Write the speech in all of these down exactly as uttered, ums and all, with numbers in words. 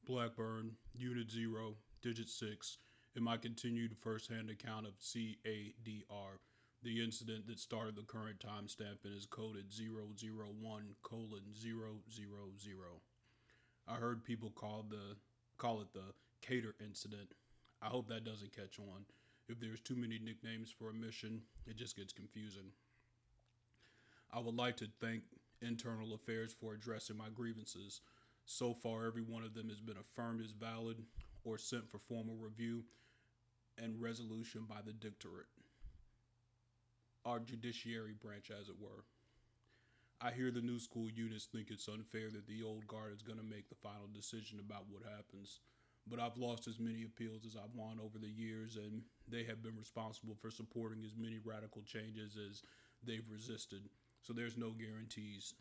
Blackburn, Unit zero, Digit six, in my continued first-hand account of C A D R, the incident that started the current timestamp and is coded zero zero one colon zero zero zero. I heard people call the call it the Cater incident. I hope that doesn't catch on. If there's too many nicknames for a mission, it just gets confusing. I would like to thank Internal Affairs for addressing my grievances. So far, every one of them has been affirmed as valid or sent for formal review and resolution by the Dictorate, our judiciary branch, as it were. I hear the new school units think it's unfair that the old guard is going to make the final decision about what happens. But I've lost as many appeals as I've won over the years, and they have been responsible for supporting as many radical changes as they've resisted. So there's no guarantees.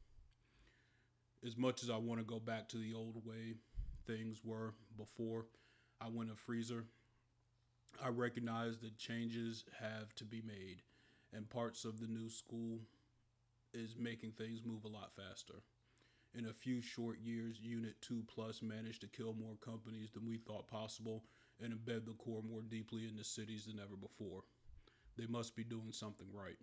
As much as I want to go back to the old way things were before I went a freezer, I recognize that changes have to be made, and parts of the new school is making things move a lot faster. In a few short years, Unit two Plus managed to kill more companies than we thought possible and embed the core more deeply into cities than ever before. They must be doing something right.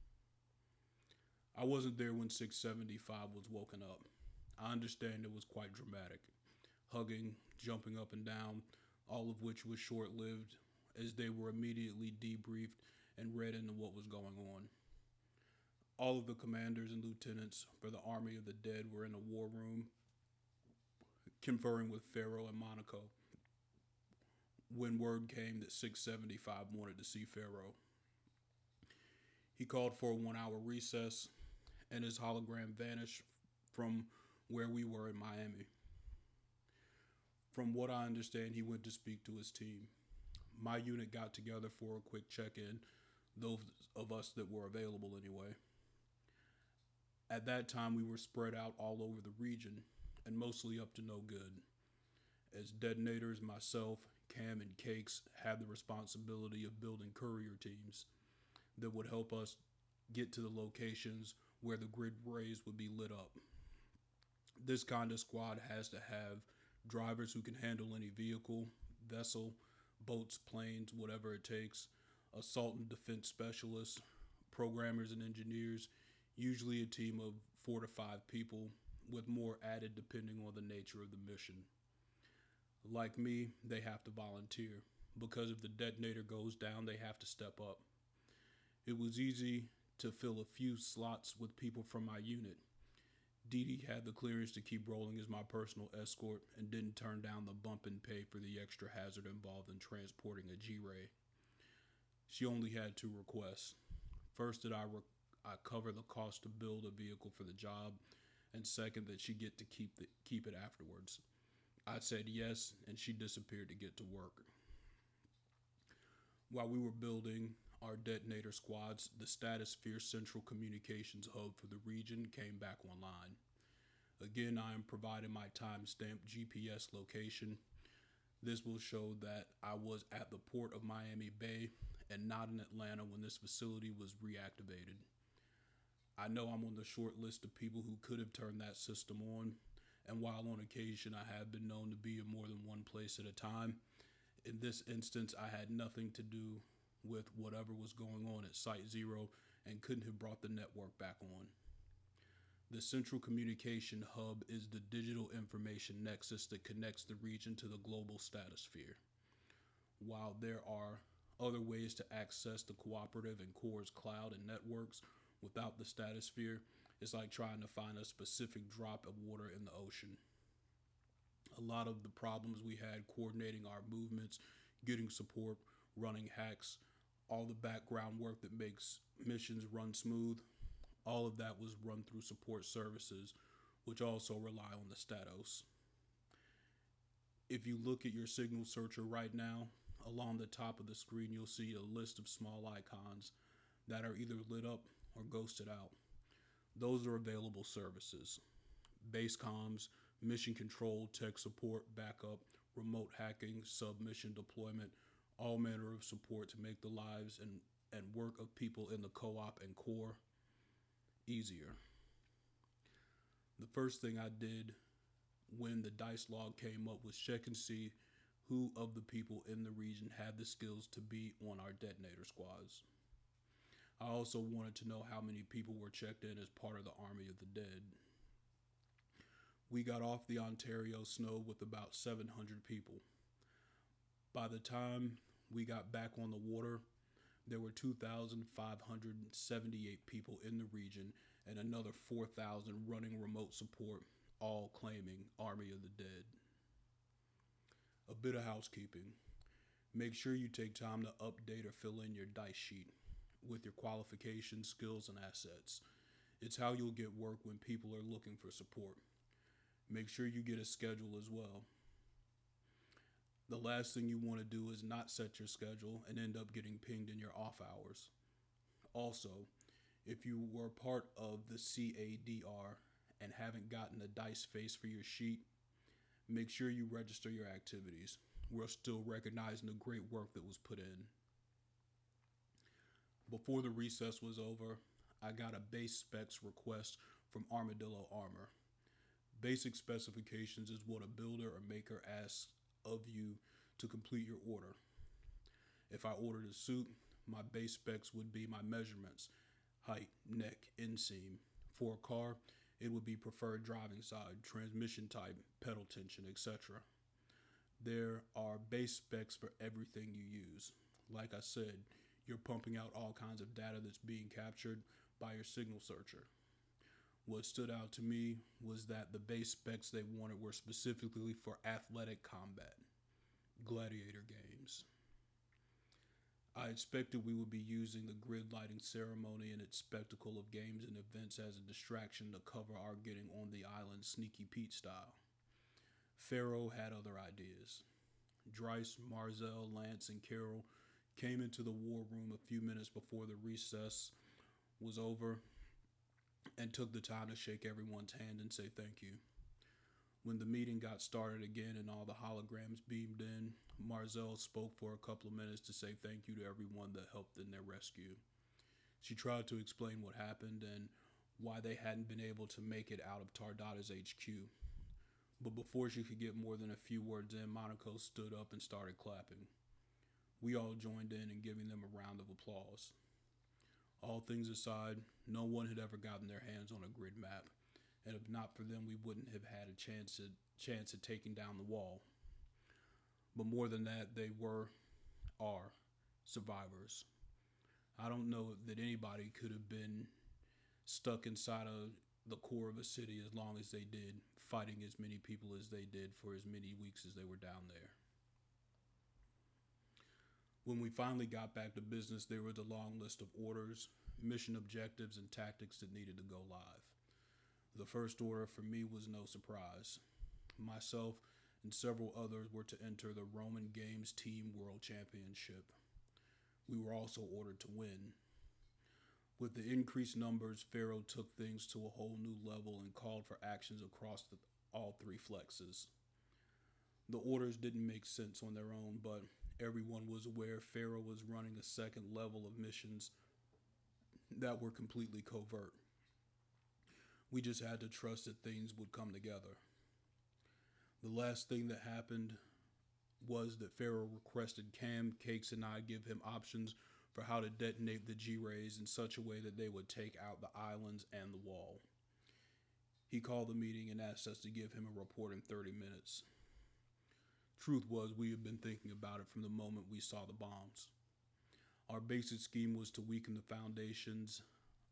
I wasn't there when six seventy-five was woken up. I understand it was quite dramatic. Hugging, jumping up and down, all of which was short-lived as they were immediately debriefed and read into what was going on. All of the commanders and lieutenants for the Army of the Dead were in a war room, conferring with Pharaoh and Monaco when word came that six seventy-five wanted to see Pharaoh. He called for a one-hour recess, and his hologram vanished from where we were in Miami. From what I understand, he went to speak to his team. My unit got together for a quick check-in, those of us that were available anyway. At that time, we were spread out all over the region, and mostly up to no good. As detonators, myself, Cam, and Cakes had the responsibility of building courier teams that would help us get to the locations where the grid rays would be lit up. This kind of squad has to have drivers who can handle any vehicle, vessel, boats, planes, whatever it takes, assault and defense specialists, programmers and engineers, usually a team of four to five people, with more added depending on the nature of the mission. Like me, they have to volunteer, because if the detonator goes down, they have to step up. It was easy to fill a few slots with people from my unit. Dee Dee had the clearance to keep rolling as my personal escort and didn't turn down the bump and pay for the extra hazard involved in transporting a G-ray. She only had two requests. First, that I, re- I cover the cost to build a vehicle for the job, and second, that she get to keep, the, keep it afterwards. I said yes, and she disappeared to get to work. While we were building our detonator squads, the Stratosphere Central Communications Hub for the region came back online. Again, I am providing my time-stamped G P S location. This will show that I was at the port of Miami Bay and not in Atlanta when this facility was reactivated. I know I'm on the short list of people who could have turned that system on, and while on occasion I have been known to be in more than one place at a time, in this instance I had nothing to do with whatever was going on at Site Zero and couldn't have brought the network back on. The Central Communication Hub is the digital information nexus that connects the region to the global stratosphere. While there are other ways to access the cooperative and Core's cloud and networks without the stratosphere, it's like trying to find a specific drop of water in the ocean. A lot of the problems we had coordinating our movements, getting support, running hacks, all the background work that makes missions run smooth, all of that was run through support services, which also rely on the Statos. If you look at your signal searcher right now, along the top of the screen you'll see a list of small icons that are either lit up or ghosted out. Those are available services. Base comms, mission control, tech support, backup, remote hacking, submission deployment, all manner of support to make the lives and, and work of people in the co-op and core easier. The first thing I did when the dice log came up was check and see who of the people in the region had the skills to be on our detonator squads. I also wanted to know how many people were checked in as part of the Army of the Dead. We got off the Ontario snow with about seven hundred people. By the time we got back on the water, there were two thousand five hundred seventy-eight people in the region and another four thousand running remote support, all claiming Army of the Dead. A bit of housekeeping. Make sure you take time to update or fill in your dice sheet with your qualifications, skills, and assets. It's how you'll get work when people are looking for support. Make sure you get a schedule as well. The last thing you want to do is not set your schedule and end up getting pinged in your off hours. Also, if you were part of the C A D R and haven't gotten a dice face for your sheet, make sure you register your activities. We're still recognizing the great work that was put in. Before the recess was over, I got a base specs request from Armadillo Armor. Basic specifications is what a builder or maker asks of you to complete your order. If I ordered a suit, my base specs would be my measurements, height, neck, inseam. For a car, it would be preferred driving side, transmission type, pedal tension, et cetera. There are base specs for everything you use. Like I said, you're pumping out all kinds of data that's being captured by your signal searcher. What stood out to me was that the base specs they wanted were specifically for athletic combat, gladiator games. I expected we would be using the grid lighting ceremony and its spectacle of games and events as a distraction to cover our getting on the island Sneaky Pete style. Pharaoh had other ideas. Dryce, Marzell, Lance, and Carol came into the war room a few minutes before the recess was over and took the time to shake everyone's hand and say thank you. When the meeting got started again and all the holograms beamed in, Marzell spoke for a couple of minutes to say thank you to everyone that helped in their rescue. She tried to explain what happened and why they hadn't been able to make it out of Tardata's H Q. But before she could get more than a few words in, Monaco stood up and started clapping. We all joined in and giving them a round of applause. All things aside, no one had ever gotten their hands on a grid map, and if not for them, we wouldn't have had a chance at, chance at taking down the wall. But more than that, they were, are, survivors. I don't know that anybody could have been stuck inside of the core of a city as long as they did, fighting as many people as they did for as many weeks as they were down there. When we finally got back to business, there was a long list of orders, mission objectives, and tactics that needed to go live. The first order for me was no surprise. Myself and several others were to enter the Roman Games Team World Championship. We were also ordered to win. With the increased numbers, Pharaoh took things to a whole new level and called for actions across the, all three flexes. The orders didn't make sense on their own, but everyone was aware Pharaoh was running a second level of missions that were completely covert. We just had to trust that things would come together. The last thing that happened was that Pharaoh requested Cam, Cakes, and I give him options for how to detonate the G-rays in such a way that they would take out the islands and the wall. He called the meeting and asked us to give him a report in thirty minutes. Truth was, we had been thinking about it from the moment we saw the bombs. Our basic scheme was to weaken the foundations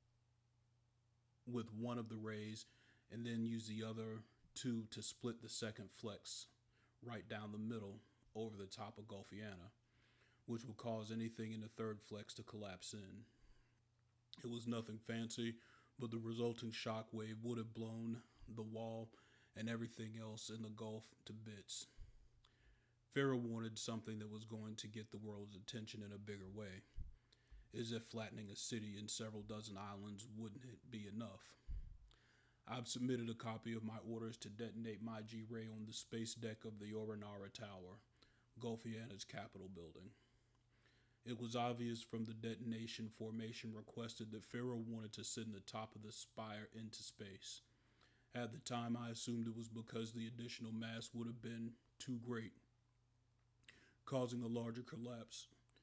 with one of the rays and then use the other two to split the second flex right down the middle over the top of Gulfiana, which would cause anything in the third flex to collapse in. It was nothing fancy, but the resulting shock wave would have blown the wall and everything else in the Gulf to bits. Pharaoh wanted something that was going to get the world's attention in a bigger way, as if flattening a city in several dozen islands wouldn't be enough. I've submitted a copy of my orders to detonate my G-ray on the space deck of the Orinara Tower, Gulfiana's Capitol building. It was obvious from the detonation formation requested that Pharaoh wanted to send the top of the spire into space. At the time, I assumed it was because the additional mass would have been too great, causing a larger collapse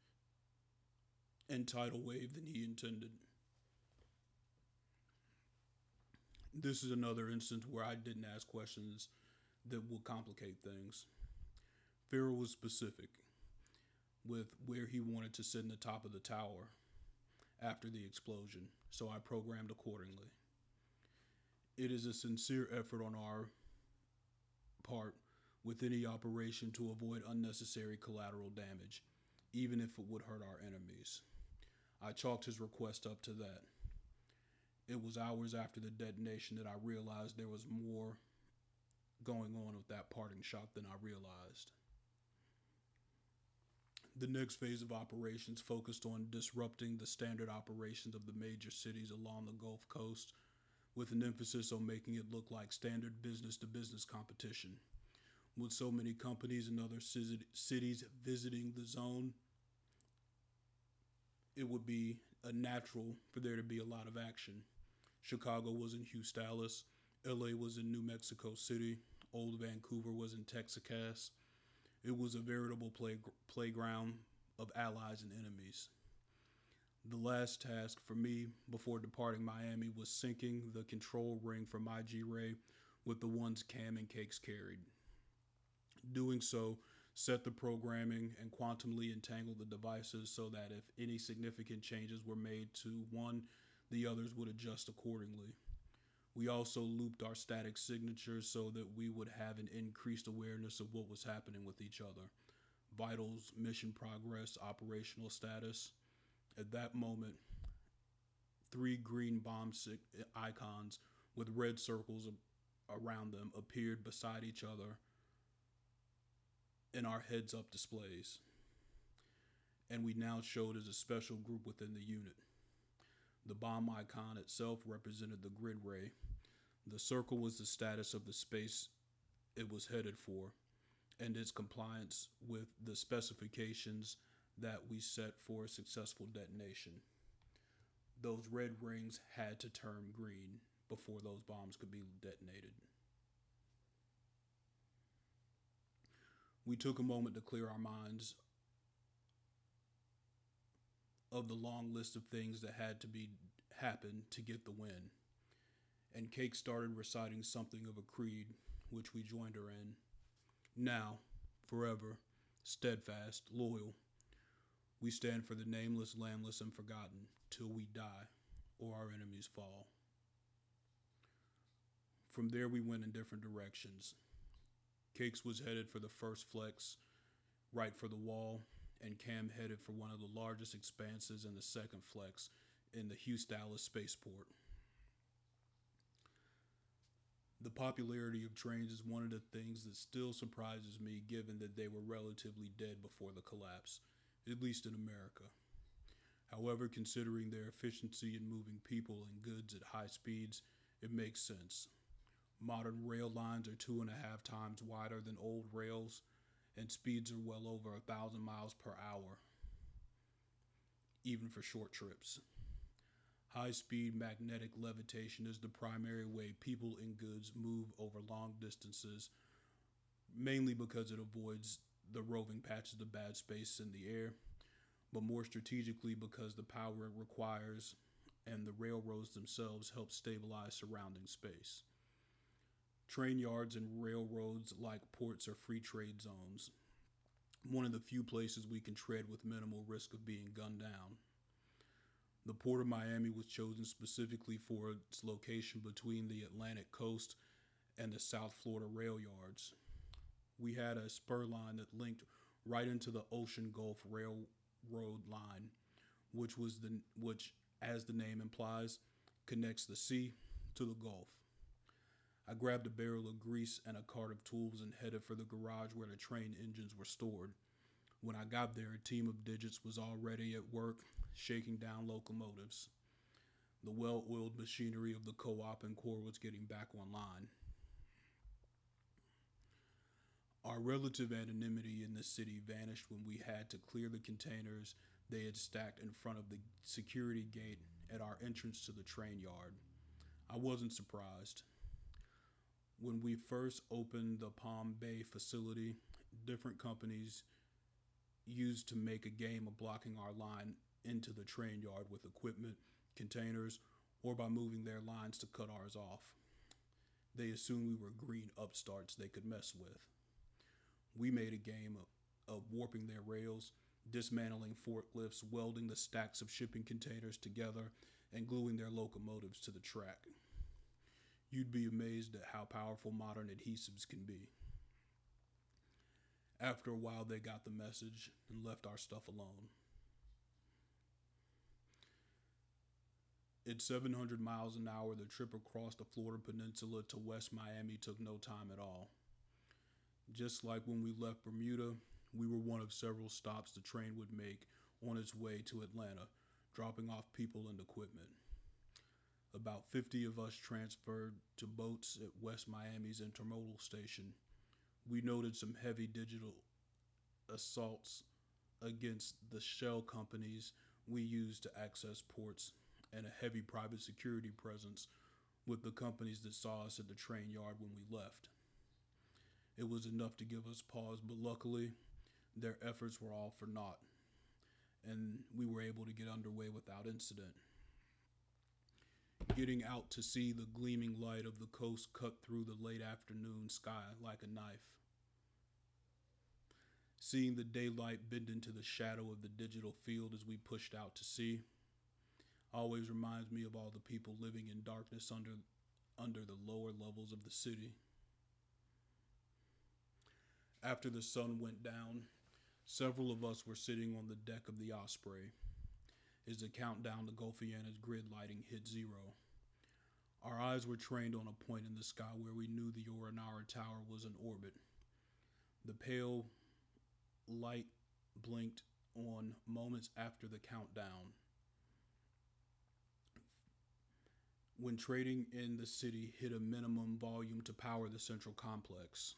and tidal wave than he intended. This is another instance where I didn't ask questions that will complicate things. Farrell was specific with where he wanted to sit in the top of the tower after the explosion, so I programmed accordingly. It is a sincere effort on our part with any operation to avoid unnecessary collateral damage, even if it would hurt our enemies. I chalked his request up to that. It was hours after the detonation that I realized there was more going on with that parting shot than I realized. The next phase of operations focused on disrupting the standard operations of the major cities along the Gulf Coast, with an emphasis on making it look like standard business-to-business competition. With so many companies and other cities visiting the zone, it would be a natural for there to be a lot of action. Chicago was in Dallas, L A was in New Mexico City, Old Vancouver was in Texas. It was a veritable play, playground of allies and enemies. The last task for me before departing Miami was syncing the control ring for my G-Ray with the ones Cam and Cakes carried. Doing so set the programming and quantumly entangle the devices so that if any significant changes were made to one, the others would adjust accordingly. We also looped our static signatures so that we would have an increased awareness of what was happening with each other. Vitals, mission progress, operational status. At that moment, three green bomb icons with red circles around them appeared beside each other in our heads-up displays. And we now showed as a special group within the unit. The bomb icon itself represented the grid ray. The circle was the status of the space it was headed for and its compliance with the specifications that we set for a successful detonation. Those red rings had to turn green before those bombs could be detonated. We took a moment to clear our minds of the long list of things that had to be happen to get the win. And Cake started reciting something of a creed, which we joined her in. Now, forever, steadfast, loyal, we stand for the nameless, landless, and forgotten, till we die, or our enemies fall. From there we went in different directions. Cakes was headed for the first flex, right for the wall, and Cam headed for one of the largest expanses in the second flex in the Dallas spaceport. The popularity of trains is one of the things that still surprises me given that they were relatively dead before the collapse, at least in America. However, considering their efficiency in moving people and goods at high speeds, it makes sense. Modern rail lines are two and a half times wider than old rails, and speeds are well over a thousand miles per hour, even for short trips. High-speed magnetic levitation is the primary way people and goods move over long distances, mainly because it avoids the roving patches of bad space in the air, but more strategically because the power it requires and the railroads themselves help stabilize surrounding space. Train yards and railroads, like ports, are free trade zones, one of the few places we can tread with minimal risk of being gunned down. The Port of Miami was chosen specifically for its location between the Atlantic coast and the South Florida rail yards. We had a spur line that linked right into the Ocean Gulf Railroad line, which was the which, as the name implies, connects the sea to the Gulf. I grabbed a barrel of grease and a cart of tools and headed for the garage where the train engines were stored. When I got there, a team of digits was already at work, shaking down locomotives. The well-oiled machinery of the co-op and core was getting back online. Our relative anonymity in the city vanished when we had to clear the containers they had stacked in front of the security gate at our entrance to the train yard. I wasn't surprised. When we first opened the Palm Bay facility, different companies used to make a game of blocking our line into the train yard with equipment, containers, or by moving their lines to cut ours off. They assumed we were green upstarts they could mess with. We made a game of, of warping their rails, dismantling forklifts, welding the stacks of shipping containers together, and gluing their locomotives to the track. You'd be amazed at how powerful modern adhesives can be. After a while, they got the message and left our stuff alone. At seven hundred miles an hour, the trip across the Florida Peninsula to West Miami took no time at all. Just like when we left Bermuda, we were one of several stops the train would make on its way to Atlanta, dropping off people and equipment. About fifty of us transferred to boats at West Miami's intermodal station. We noted some heavy digital assaults against the shell companies we used to access ports, and a heavy private security presence with the companies that saw us at the train yard when we left. It was enough to give us pause, but luckily, their efforts were all for naught, and we were able to get underway without incident. Getting out to see the gleaming light of the coast cut through the late afternoon sky like a knife. Seeing the daylight bend into the shadow of the digital field as we pushed out to sea always reminds me of all the people living in darkness under, under the lower levels of the city. After the sun went down, several of us were sitting on the deck of the Osprey as the countdown to Gulfiana's grid lighting hit zero. Our eyes were trained on a point in the sky where we knew the Orinara Tower was in orbit. The pale light blinked on moments after the countdown. When trading in the city hit a minimum volume to power the central complex.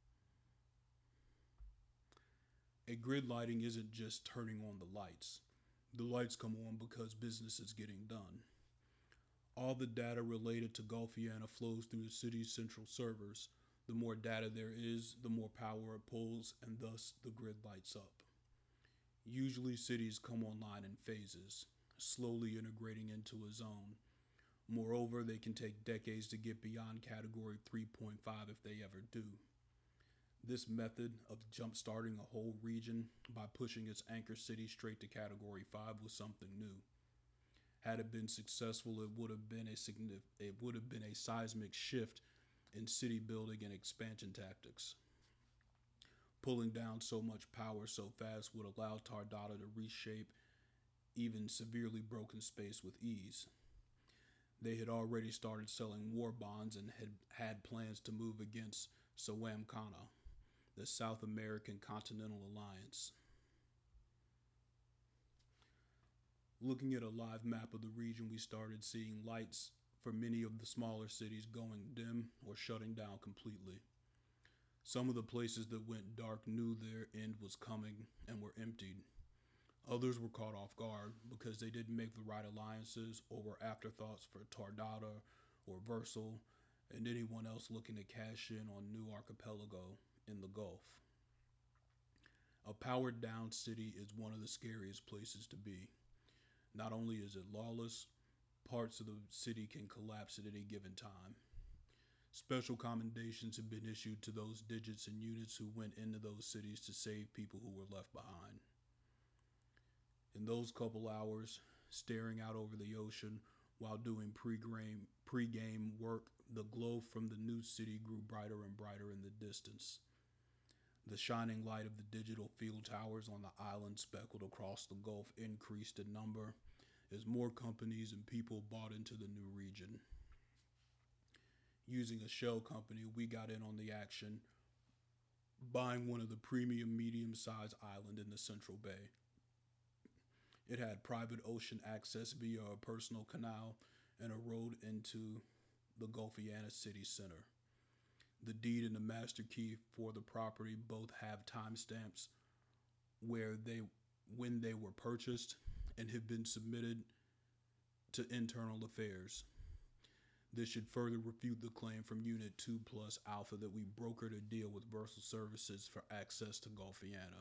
A grid lighting isn't just turning on the lights. The lights come on because business is getting done. All the data related to Gulfiana flows through the city's central servers. The more data there is, the more power it pulls, and thus the grid lights up. Usually cities come online in phases, slowly integrating into a zone. Moreover, they can take decades to get beyond category three point five if they ever do. This method of jump-starting a whole region by pushing its anchor city straight to category five was something new. Had it been successful, it would have been a signif- it would have been a seismic shift in city building and expansion tactics. Pulling down so much power so fast would allow Tardata to reshape even severely broken space with ease. They had already started selling war bonds and had had plans to move against Sawamkana, the South American Continental Alliance. Looking at a live map of the region, we started seeing lights for many of the smaller cities going dim or shutting down completely. Some of the places that went dark knew their end was coming and were emptied. Others were caught off guard because they didn't make the right alliances or were afterthoughts for Tardata or Versal and anyone else looking to cash in on New Archipelago in the Gulf. A powered down city is one of the scariest places to be. Not only is it lawless, parts of the city can collapse at any given time. Special commendations have been issued to those digits and units who went into those cities to save people who were left behind. In those couple hours, staring out over the ocean while doing pre-game, pre-game work, the glow from the new city grew brighter and brighter in the distance. The shining light of the digital field towers on the island speckled across the Gulf increased in number as more companies and people bought into the new region. Using a shell company, we got in on the action, buying one of the premium medium-sized islands in the Central Bay. It had private ocean access via a personal canal and a road into the Gulfiana city center. The deed and the master key for the property both have timestamps where they, when they were purchased and have been submitted to internal affairs. This should further refute the claim from Unit two Plus Alpha that we brokered a deal with Versal Services for access to Golfiana.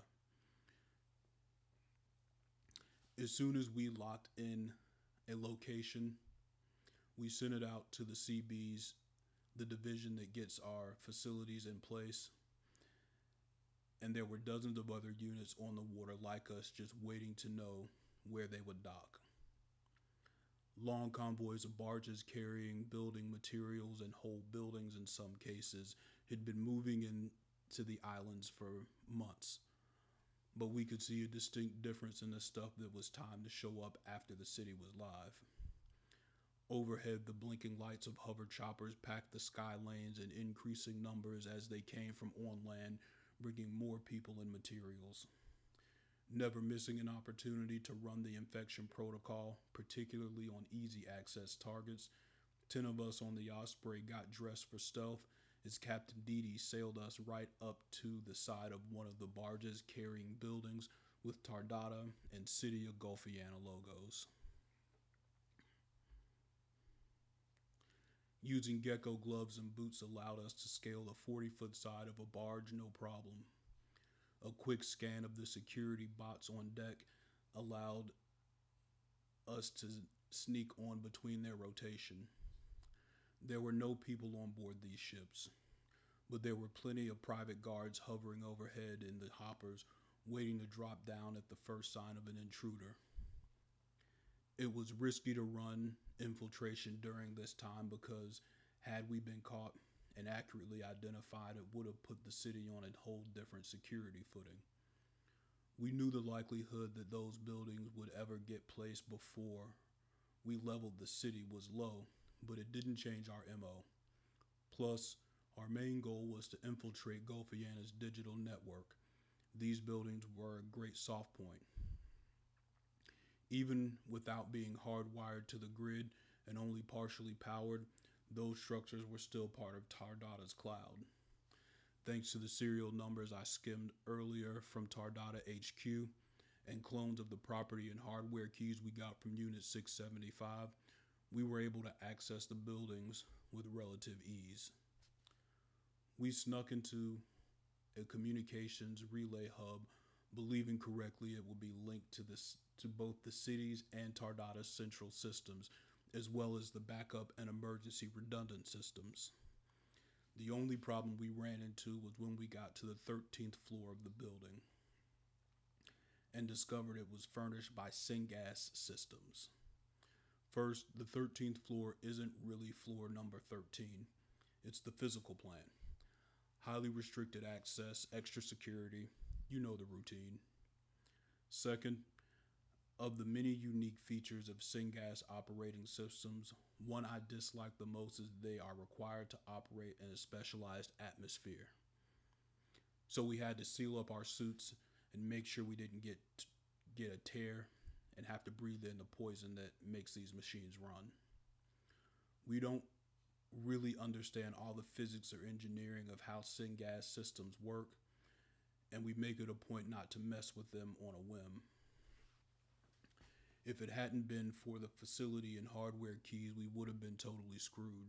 As soon as we locked in a location, we sent it out to the C Bs, the division that gets our facilities in place, and there were dozens of other units on the water like us just waiting to know where they would dock. Long convoys of barges carrying building materials and whole buildings in some cases had been moving into the islands for months, but we could see a distinct difference in the stuff that was timed to show up after the city was live. Overhead, the blinking lights of hover choppers packed the sky lanes in increasing numbers as they came from on land, bringing more people and materials. Never missing an opportunity to run the infection protocol, particularly on easy access targets, ten of us on the Osprey got dressed for stealth as Captain Didi sailed us right up to the side of one of the barges carrying buildings with Tardata and City of Golfiana logos. Using gecko gloves and boots allowed us to scale the forty-foot side of a barge no problem. A quick scan of the security bots on deck allowed us to sneak on between their rotation. There were no people on board these ships, but there were plenty of private guards hovering overhead in the hoppers, waiting to drop down at the first sign of an intruder. It was risky to run infiltration during this time because had we been caught and accurately identified, it would have put the city on a whole different security footing. We knew the likelihood that those buildings would ever get placed before we leveled the city was low, but it didn't change our M O. Plus, our main goal was to infiltrate Golfiana's digital network. These buildings were a great soft point. Even without being hardwired to the grid and only partially powered, those structures were still part of Tardata's cloud. Thanks to the serial numbers I skimmed earlier from Tardata H Q and clones of the property and hardware keys we got from Unit six seventy-five, we were able to access the buildings with relative ease. We snuck into a communications relay hub, believing correctly it would be linked to this to both the city's and Tardata's central systems, as well as the backup and emergency redundant systems. The only problem we ran into was when we got to the thirteenth floor of the building and discovered it was furnished by Syngas Systems. First, the thirteenth floor isn't really floor number thirteen. It's the physical plan. Highly restricted access, extra security, you know the routine. Second, of the many unique features of Syngas operating systems, one I dislike the most is they are required to operate in a specialized atmosphere. So we had to seal up our suits and make sure we didn't get get a tear and have to breathe in the poison that makes these machines run. We don't really understand all the physics or engineering of how Syngas systems work, and we make it a point not to mess with them on a whim. If it hadn't been for the facility and hardware keys, we would have been totally screwed.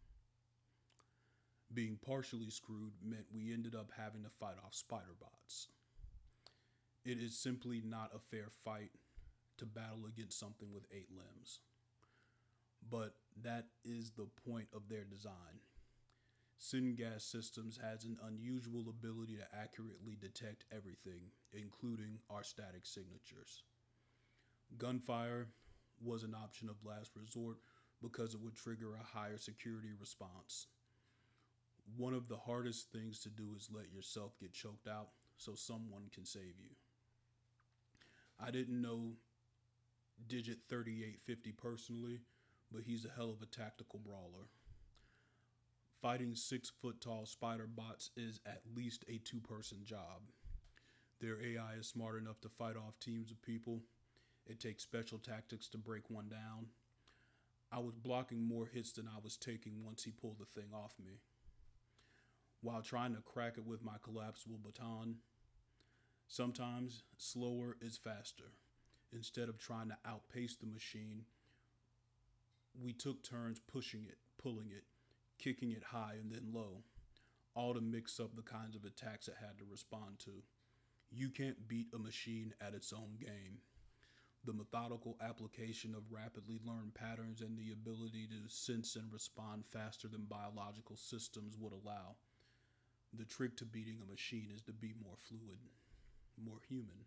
Being partially screwed meant we ended up having to fight off spider bots. It is simply not a fair fight to battle against something with eight limbs. But that is the point of their design. Syngas Systems has an unusual ability to accurately detect everything, including our static signatures. Gunfire was an option of last resort because it would trigger a higher security response. One of the hardest things to do is let yourself get choked out so someone can save you. I didn't know Digit thirty-eight fifty personally, but he's a hell of a tactical brawler. Fighting six foot tall spider bots is at least a two person job. Their A I is smart enough to fight off teams of people. It takes special tactics to break one down. I was blocking more hits than I was taking once he pulled the thing off me. While trying to crack it with my collapsible baton, sometimes slower is faster. Instead of trying to outpace the machine, We took turns pushing it, pulling it, kicking it high and then low, all to mix up the kinds of attacks it had to respond to. You can't beat a machine at its own game. The methodical application of rapidly learned patterns and the ability to sense and respond faster than biological systems would allow. The trick to beating a machine is to be more fluid, more human.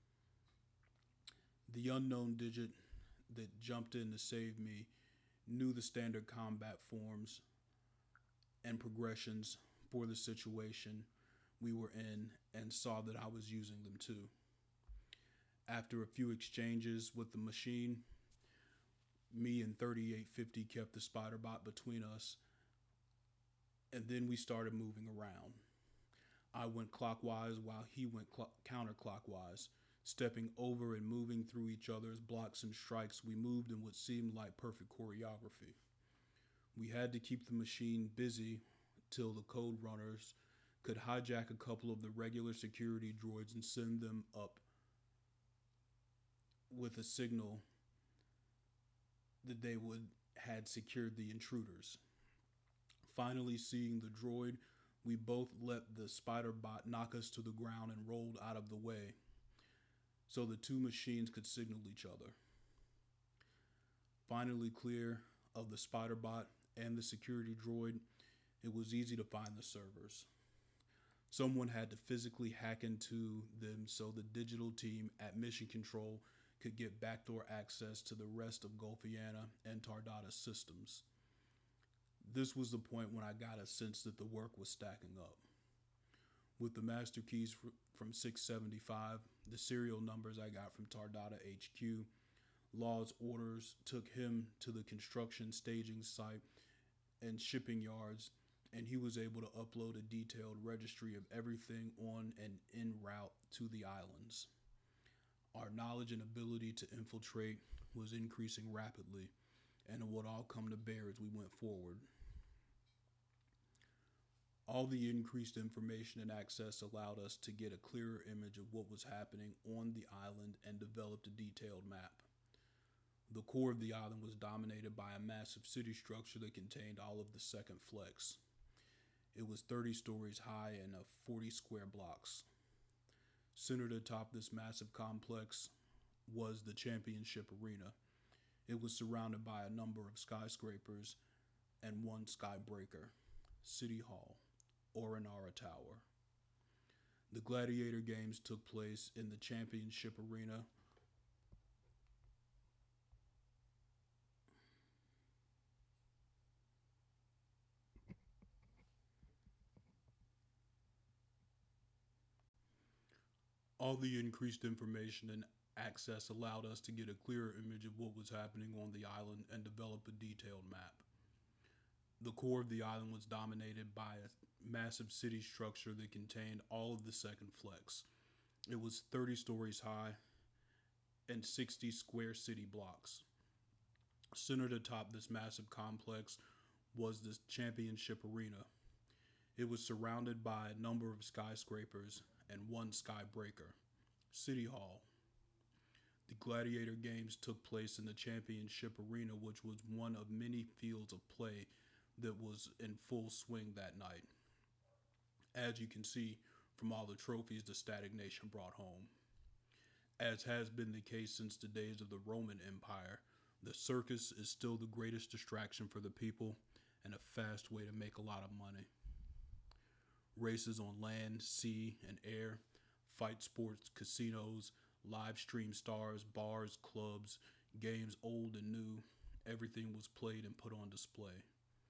The unknown digit that jumped in to save me knew the standard combat forms and progressions for the situation we were in and saw that I was using them too. After a few exchanges with the machine, me and thirty-eight fifty kept the spider bot between us, and then we started moving around. I went clockwise while he went cl- counterclockwise. Stepping over and moving through each other's blocks and strikes, we moved in what seemed like perfect choreography. We had to keep the machine busy till the code runners could hijack a couple of the regular security droids and send them up with a signal that they would had secured the intruders. Finally seeing the droid, we both let the spider bot knock us to the ground and rolled out of the way so the two machines could signal each other. Finally clear of the spider bot and the security droid, it was easy to find the servers. Someone had to physically hack into them so the digital team at Mission Control could get backdoor access to the rest of Golfiana and Tardata systems. This was the point when I got a sense that the work was stacking up. With the master keys fr- from six seventy-five, the serial numbers I got from Tardata H Q, Law's orders took him to the construction staging site and shipping yards, and he was able to upload a detailed registry of everything on and en route to the islands. Our knowledge and ability to infiltrate was increasing rapidly, and it would all come to bear as we went forward. All the increased information and access allowed us to get a clearer image of what was happening on the island and developed a detailed map. The core of the island was dominated by a massive city structure that contained all of the second flex. It was thirty stories high and of forty square blocks. Centered atop this massive complex was the championship arena. It was surrounded by a number of skyscrapers and one skybreaker, City Hall, Orinara Tower. The gladiator games took place in the championship arena. All the increased information and access allowed us to get a clearer image of what was happening on the island and develop a detailed map. The core of the island was dominated by a massive city structure that contained all of the second flex. It was thirty stories high and sixty square city blocks. Centered atop this massive complex was the championship arena. It was surrounded by a number of skyscrapers and one skybreaker, City Hall. The gladiator games took place in the championship arena, which was one of many fields of play that was in full swing that night, as you can see from all the trophies the Static Nation brought home. As has been the case since the days of the Roman Empire, the circus is still the greatest distraction for the people and a fast way to make a lot of money. Races on land, sea, and air, fight sports, casinos, live stream stars, bars, clubs, games old and new, everything was played and put on display.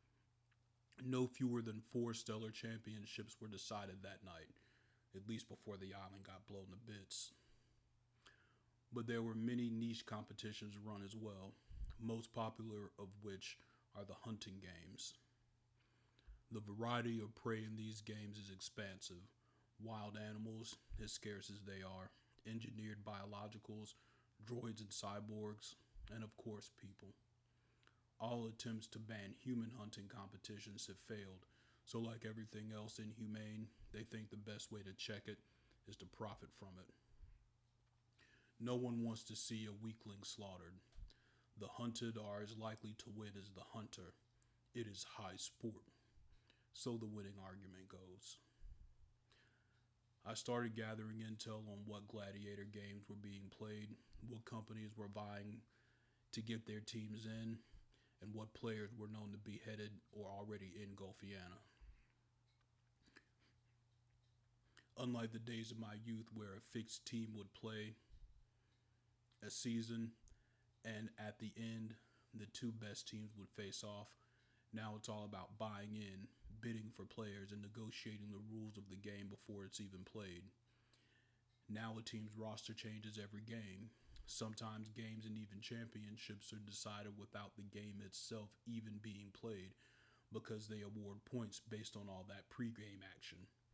No fewer than four stellar championships were decided that night, at least before the island got blown to bits. But there were many niche competitions run as well, most popular of which are the hunting games. The variety of prey in these games is expansive. Wild animals, as scarce as they are, engineered biologicals, droids and cyborgs, and of course people. All attempts to ban human hunting competitions have failed, so like everything else inhumane, they think the best way to check it is to profit from it. No one wants to see a weakling slaughtered. The hunted are as likely to win as the hunter. It is high sport. So the winning argument goes. I started gathering intel on what gladiator games were being played, what companies were vying to get their teams in, and what players were known to be headed or already in Golfiana. Unlike the days of my youth where a fixed team would play a season and at the end the two best teams would face off, now it's all about buying in, bidding for players, and negotiating the rules of the game before it's even played. Now a team's roster changes every game. Sometimes games and even championships are decided without the game itself even being played because they award points based on all that pregame action.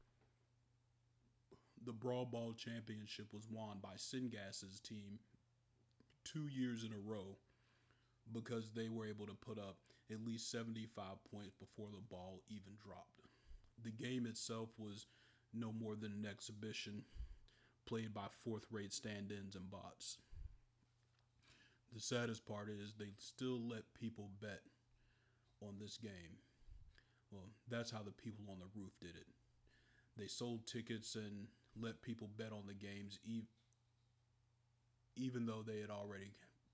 The Brawl Ball Championship was won by Singas's team two years in a row because they were able to put up at least seventy-five points before the ball even dropped. The game itself was no more than an exhibition played by fourth-rate stand-ins and bots. The saddest part is they still let people bet on this game. Well, that's how the people on the roof did it. They sold tickets and let people bet on the games e- even though they had already.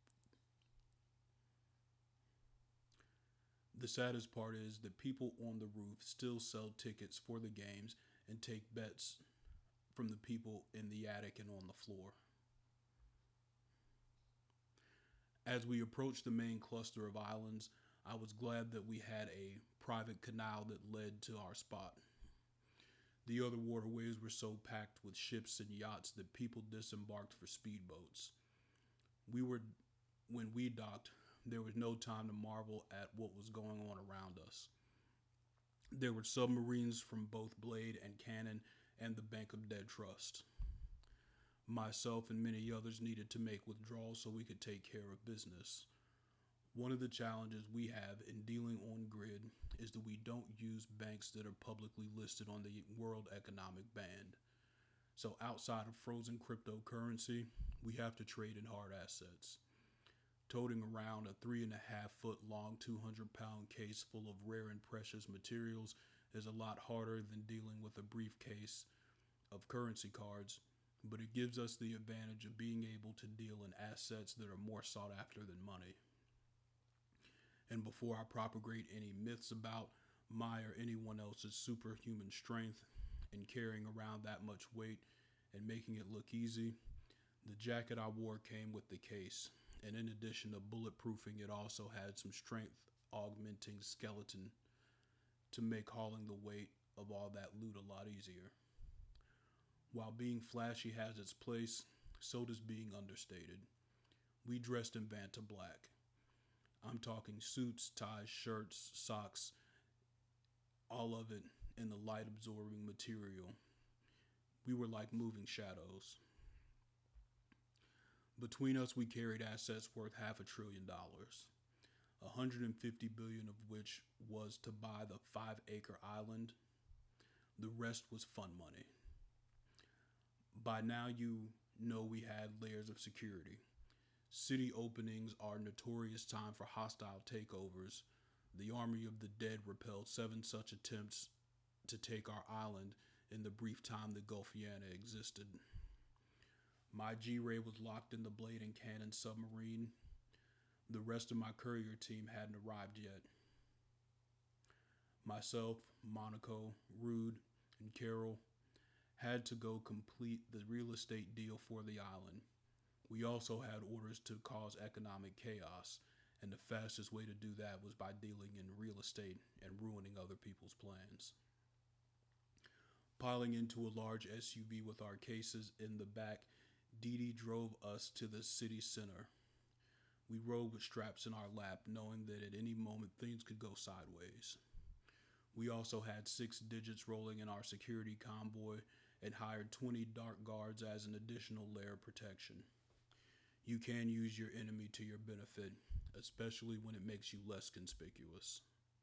The saddest part is that people on the roof still sell tickets for the games and take bets from the people in the attic and on the floor. As we approached the main cluster of islands, I was glad that we had a private canal that led to our spot. The other waterways were so packed with ships and yachts that people disembarked for speedboats. We were, when we docked, there was no time to marvel at what was going on around us. There were submarines from both Blade and Cannon and the Bank of Dead Trust. Myself and many others needed to make withdrawals so we could take care of business. One of the challenges we have in dealing on grid is that we don't use banks that are publicly listed on the World Economic Band. So outside of frozen cryptocurrency, we have to trade in hard assets. Toting around a three and a half foot long, two hundred pound case full of rare and precious materials is a lot harder than dealing with a briefcase of currency cards, but it gives us the advantage of being able to deal in assets that are more sought after than money. And before I propagate any myths about my or anyone else's superhuman strength in carrying around that much weight and making it look easy, the jacket I wore came with the case, and in addition to bulletproofing, it also had some strength augmenting skeleton to make hauling the weight of all that loot a lot easier. While being flashy has its place, so does being understated. We dressed in Vanta black. I'm talking suits, ties, shirts, socks, all of it in the light-absorbing material. We were like moving shadows. Between us, we carried assets worth half a trillion dollars, one hundred fifty billion of which was to buy the five-acre island. The rest was fun money. By now, you know we had layers of security. City openings are notorious time for hostile takeovers. The army of the dead repelled seven such attempts to take our island in the brief time that Golfiana existed. My G-Ray was locked in the Blade and Cannon submarine. The rest of my courier team hadn't arrived yet. Myself, Monaco, Rude, and Carol had to go complete the real estate deal for the island. We also had orders to cause economic chaos, and the fastest way to do that was by dealing in real estate and ruining other people's plans. Piling into a large S U V with our cases in the back, Dee Dee drove us to the city center. We rode with straps in our lap, knowing that at any moment things could go sideways. We also had six digits rolling in our security convoy and hired twenty dark guards as an additional layer of protection. You can use your enemy to your benefit, especially when it makes you less conspicuous.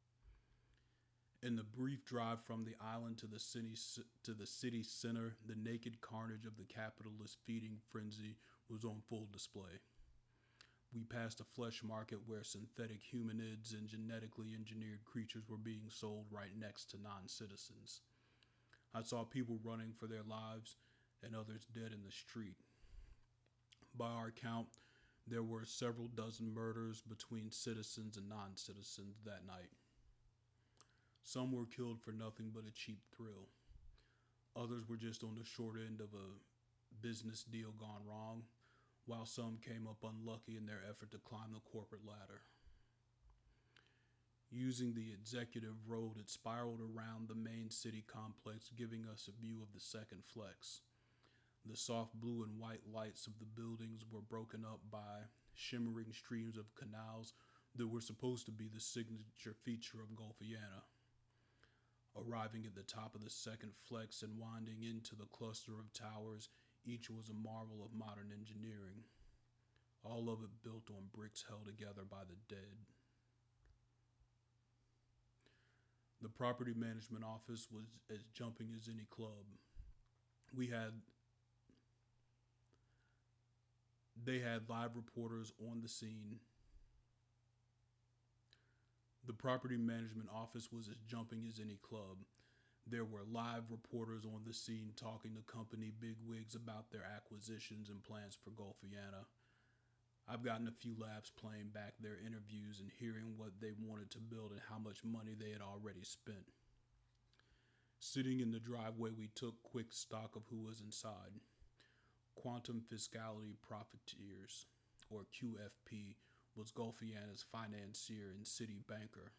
In the brief drive from the island to the city to the city center, the naked carnage of the capitalist feeding frenzy was on full display. We passed a flesh market where synthetic humanids and genetically engineered creatures were being sold right next to non citizens. I saw people running for their lives and others dead in the street. By our count, there were several dozen murders between citizens and non citizens that night. Some were killed for nothing but a cheap thrill. Others were just on the short end of a business deal gone wrong, while some came up unlucky in their effort to climb the corporate ladder. Using the executive road, it spiraled around the main city complex, giving us a view of the second flex. The soft blue and white lights of the buildings were broken up by shimmering streams of canals that were supposed to be the signature feature of Golfiana. Arriving at the top of the second flex and winding into the cluster of towers, each was a marvel of modern engineering, all of it built on bricks held together by the dead. The property management office was as jumping as any club. We had They had live reporters on the scene. The property management office was as jumping as any club. There were live reporters on the scene talking to company bigwigs about their acquisitions and plans for Golfiana. I've gotten a few laughs playing back their interviews and hearing what they wanted to build and how much money they had already spent. Sitting in the driveway, we took quick stock of who was inside. Quantum Fiscality Profiteers, or Q F P, was Golfiana's financier and city banker.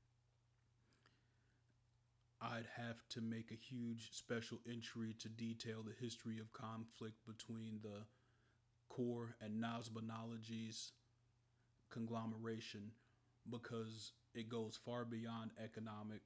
I'd have to make a huge special entry to detail the history of conflict between the Core and Nosbonology's conglomeration because it goes far beyond economic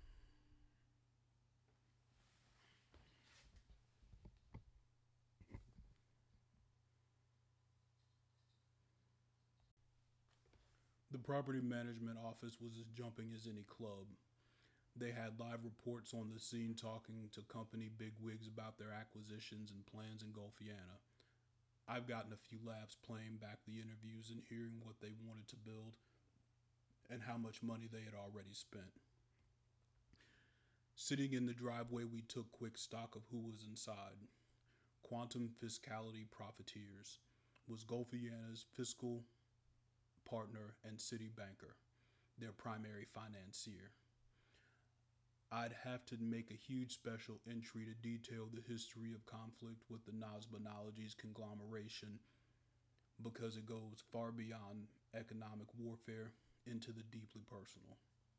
The property management office was as jumping as any club. They had live reports on the scene talking to company bigwigs about their acquisitions and plans in Golfiana. I've gotten a few laughs playing back the interviews and hearing what they wanted to build and how much money they had already spent. Sitting in the driveway, we took quick stock of who was inside. Quantum Fiscality Profiteers was Golfiana's fiscal partner and city banker, their primary financier. I'd have to make a huge special entry to detail the history of conflict with the Nosbonology's conglomeration because it goes far beyond economic warfare into the deeply personal.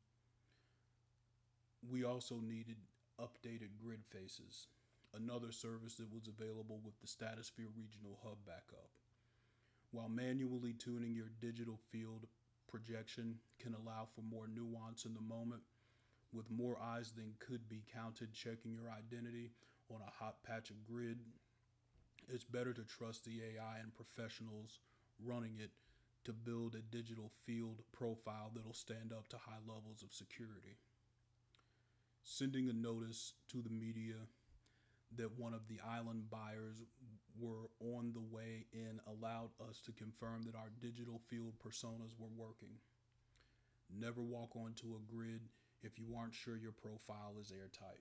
We also needed updated grid faces, another service that was available with the Stratosphere Regional Hub backup. While manually tuning your digital field projection can allow for more nuance in the moment, with more eyes than could be counted checking your identity on a hot patch of grid, it's better to trust the A I and professionals running it to build a digital field profile that'll stand up to high levels of security. Sending a notice to the media that one of the island buyers were on the way in allowed us to confirm that our digital field personas were working. Never walk onto a grid if you aren't sure your profile is airtight.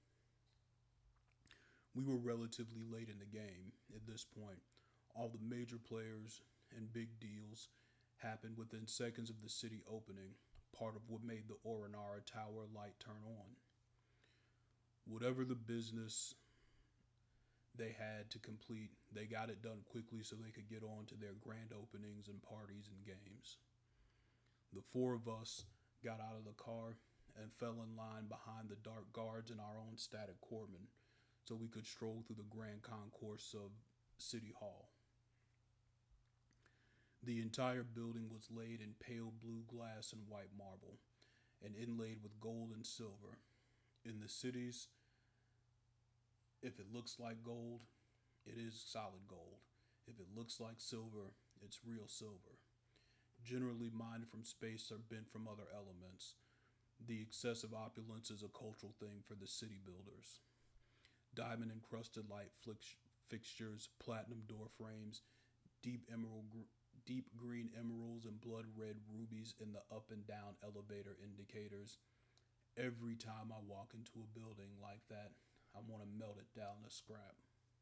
We were relatively late in the game at this point. All the major players and big deals happened within seconds of the city opening, part of what made the Orinara Tower light turn on. Whatever the business they had to complete, they got it done quickly so they could get on to their grand openings and parties and games. The four of us got out of the car and fell in line behind the dark guards in our own static corpsmen so we could stroll through the grand concourse of City Hall. The entire building was laid in pale blue glass and white marble and inlaid with gold and silver. In the cities, if it looks like gold, it is solid gold. If it looks like silver, it's real silver. Generally mined from space or bent from other elements. The excessive opulence is a cultural thing for the city builders. Diamond-encrusted light fix- fixtures, platinum door frames, deep emerald gr- deep green emeralds and blood red rubies in the up and down elevator indicators. Every time I walk into a building like that, I want to melt it down to scrap.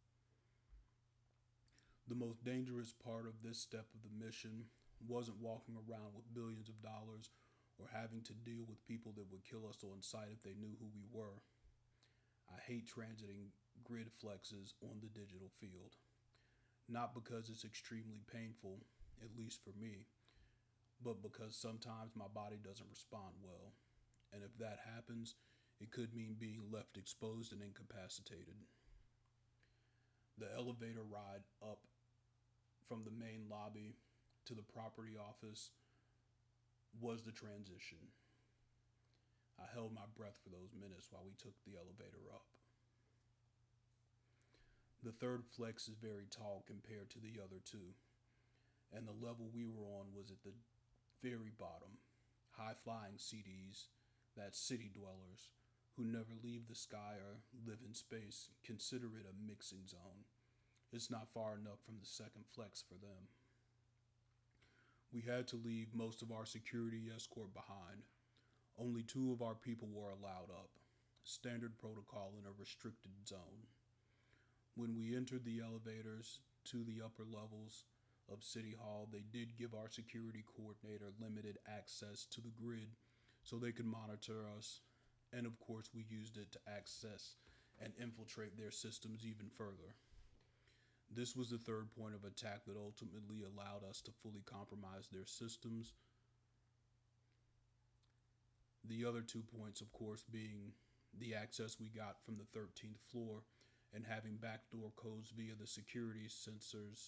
The most dangerous part of this step of the mission wasn't walking around with billions of dollars or having to deal with people that would kill us on sight if they knew who we were. I hate transiting grid flexes on the digital field. Not because it's extremely painful, at least for me, but because sometimes my body doesn't respond well. And if that happens, it could mean being left exposed and incapacitated. The elevator ride up from the main lobby to the property office was the transition. I held my breath for those minutes while we took the elevator up. The third flex is very tall compared to the other two, and the level we were on was at the very bottom. High-flying C Ds, that's city dwellers, who never leave the sky or live in space, consider it a mixing zone. It's not far enough from the second flex for them. We had to leave most of our security escort behind. Only two of our people were allowed up, standard protocol in a restricted zone. When we entered the elevators to the upper levels of City Hall, they did give our security coordinator limited access to the grid so they could monitor us, and of course we used it to access and infiltrate their systems even further. This was the third point of attack that ultimately allowed us to fully compromise their systems. The other two points, of course, being the access we got from the thirteenth floor and having backdoor codes via the security sensors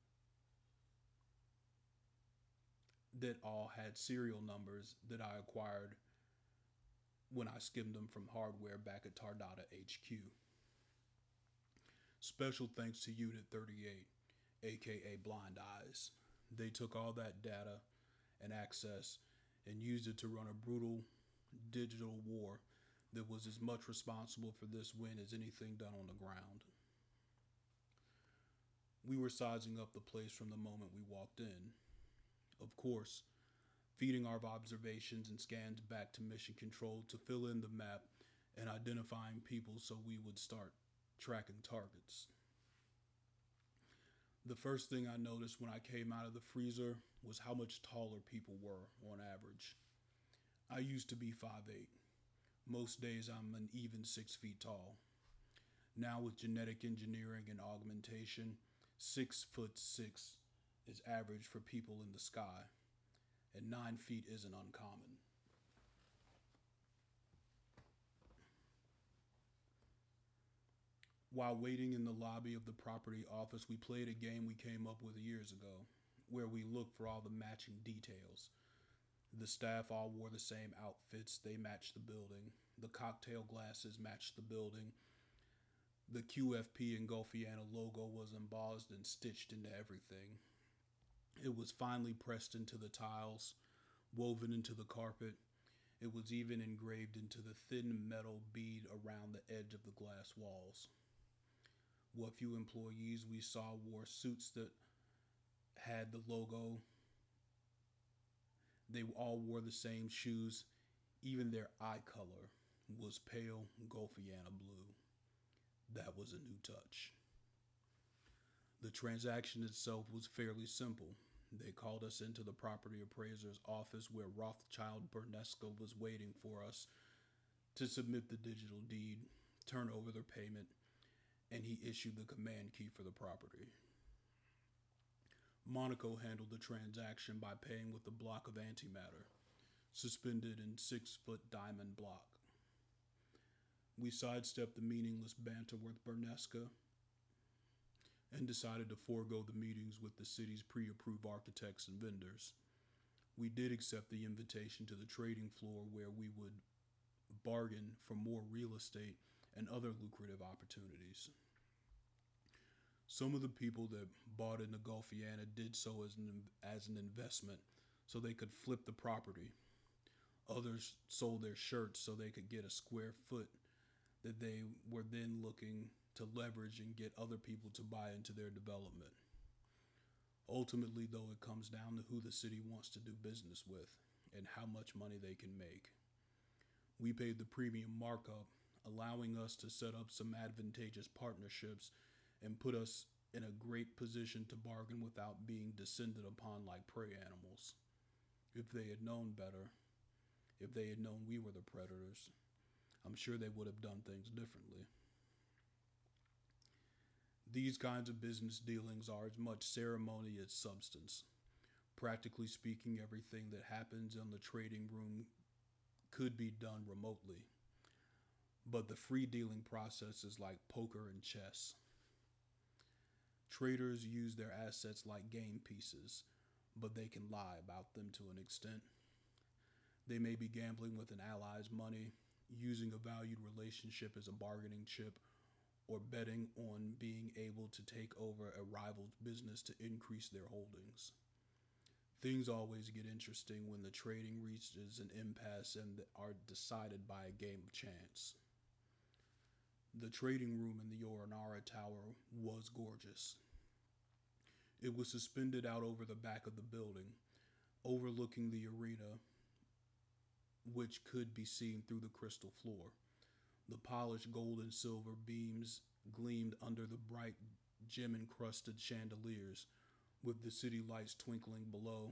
that all had serial numbers that I acquired when I skimmed them from hardware back at Tardata H Q. Special thanks to Unit thirty-eight, aka Blind Eyes. They took all that data and access and used it to run a brutal digital war that was as much responsible for this win as anything done on the ground. We were sizing up the place from the moment we walked in. Of course, feeding our observations and scans back to Mission Control to fill in the map and identifying people so we would start tracking targets. The first thing I noticed when I came out of the freezer was how much taller people were on average. I used to be five eight. Most days I'm an even six feet tall. Now with genetic engineering and augmentation, six foot six is average for people in the sky, and nine feet isn't uncommon. While waiting in the lobby of the property office, we played a game we came up with years ago, where we looked for all the matching details. The staff all wore the same outfits, they matched the building. The cocktail glasses matched the building. The Q F P and Gulfiana logo was embossed and stitched into everything. It was finely pressed into the tiles, woven into the carpet. It was even engraved into the thin metal bead around the edge of the glass walls. What few employees we saw wore suits that had the logo. They all wore the same shoes. Even their eye color was pale Gulfiana blue. That was a new touch. The transaction itself was fairly simple. They called us into the property appraiser's office where Rothschild Bernesco was waiting for us to submit the digital deed, turn over their payment, and he issued the command key for the property. Monaco handled the transaction by paying with a block of antimatter, suspended in six-foot diamond block. We sidestepped the meaningless banter with Bernesca and decided to forego the meetings with the city's pre-approved architects and vendors. We did accept the invitation to the trading floor where we would bargain for more real estate and other lucrative opportunities. Some of the people that bought into Gulfiana did so as an, as an investment so they could flip the property. Others sold their shirts so they could get a square foot that they were then looking to leverage and get other people to buy into their development. Ultimately, though, it comes down to who the city wants to do business with and how much money they can make. We paid the premium markup, allowing us to set up some advantageous partnerships and put us in a great position to bargain without being descended upon like prey animals. If they had known better, if they had known we were the predators, I'm sure they would have done things differently. These kinds of business dealings are as much ceremony as substance. Practically speaking, everything that happens in the trading room could be done remotely. But the free dealing process is like poker and chess. Traders use their assets like game pieces, but they can lie about them to an extent. They may be gambling with an ally's money, using a valued relationship as a bargaining chip, or betting on being able to take over a rival's business to increase their holdings. Things always get interesting when the trading reaches an impasse and are decided by a game of chance. The trading room in the Yoronara Tower was gorgeous. It was suspended out over the back of the building, overlooking the arena, which could be seen through the crystal floor. The polished gold and silver beams gleamed under the bright gem-encrusted chandeliers, with the city lights twinkling below.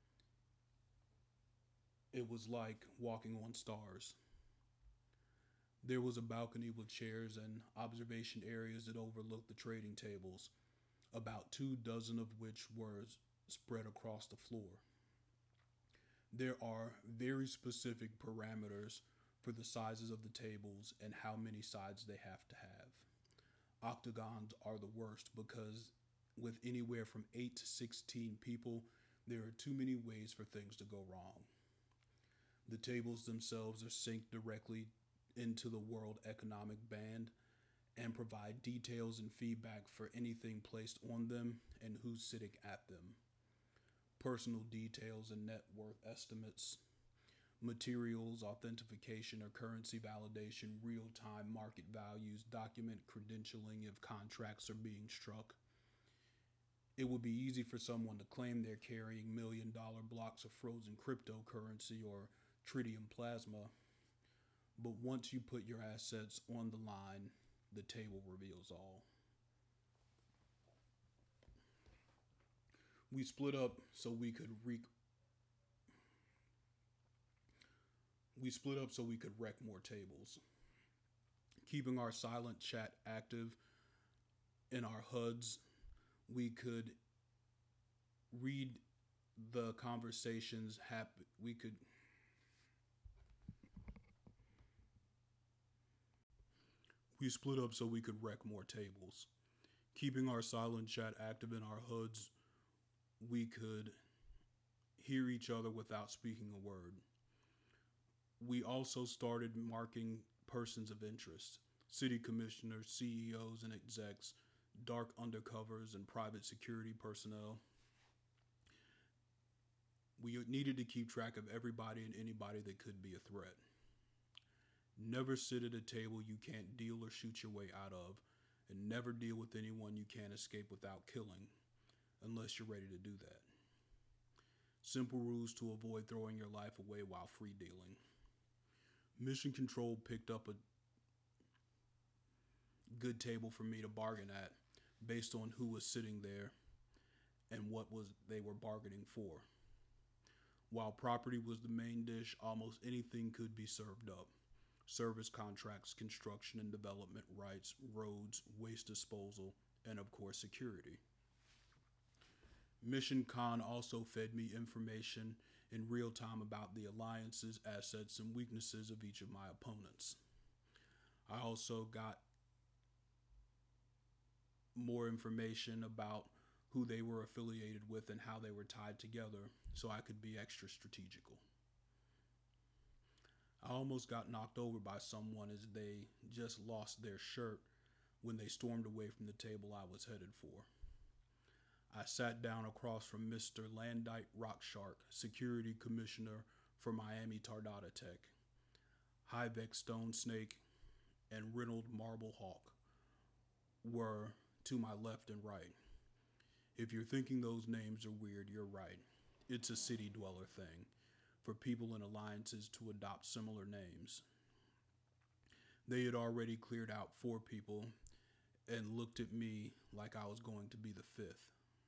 It was like walking on stars. There was a balcony with chairs and observation areas that overlooked the trading tables, about two dozen of which were spread across the floor. There are very specific parameters for the sizes of the tables and how many sides they have to have. Octagons are the worst because with anywhere from eight to sixteen people, there are too many ways for things to go wrong. The tables themselves are synced directly into the World Economic Band and provide details and feedback for anything placed on them and who's sitting at them. Personal details and net worth estimates, materials, authentication or currency validation, real-time market values, document credentialing if contracts are being struck. It would be easy for someone to claim they're carrying million dollar blocks of frozen cryptocurrency or tritium plasma, but once you put your assets on the line, the table reveals all. We split up so we could wreak We split up so we could wreck more tables. Keeping our silent chat active in our H U Ds, we could read the conversations happen. We could We split up so we could wreck more tables. Keeping our silent chat active in our H U Ds, we could hear each other without speaking a word. We also started marking persons of interest, city commissioners, C E Os and execs, dark undercovers, and private security personnel. We needed to keep track of everybody and anybody that could be a threat. Never sit at a table you can't deal or shoot your way out of, and never deal with anyone you can't escape without killing, unless you're ready to do that. Simple rules to avoid throwing your life away while free dealing. Mission Control picked up a good table for me to bargain at based on who was sitting there and what was they were bargaining for. While property was the main dish, almost anything could be served up. Service contracts, construction and development rights, roads, waste disposal, and of course security. Mission Con also fed me information in real time about the alliances, assets, and weaknesses of each of my opponents. I also got more information about who they were affiliated with and how they were tied together so I could be extra strategical. I almost got knocked over by someone as they just lost their shirt when they stormed away from the table I was headed for. I sat down across from Mister Landite Rockshark, Security Commissioner for Miami Tardata Tech. Hyvex Stone Snake and Reynold Marble Hawk were to my left and right. If you're thinking those names are weird, you're right. It's a city dweller thing for people in alliances to adopt similar names. They had already cleared out four people and looked at me like I was going to be the fifth.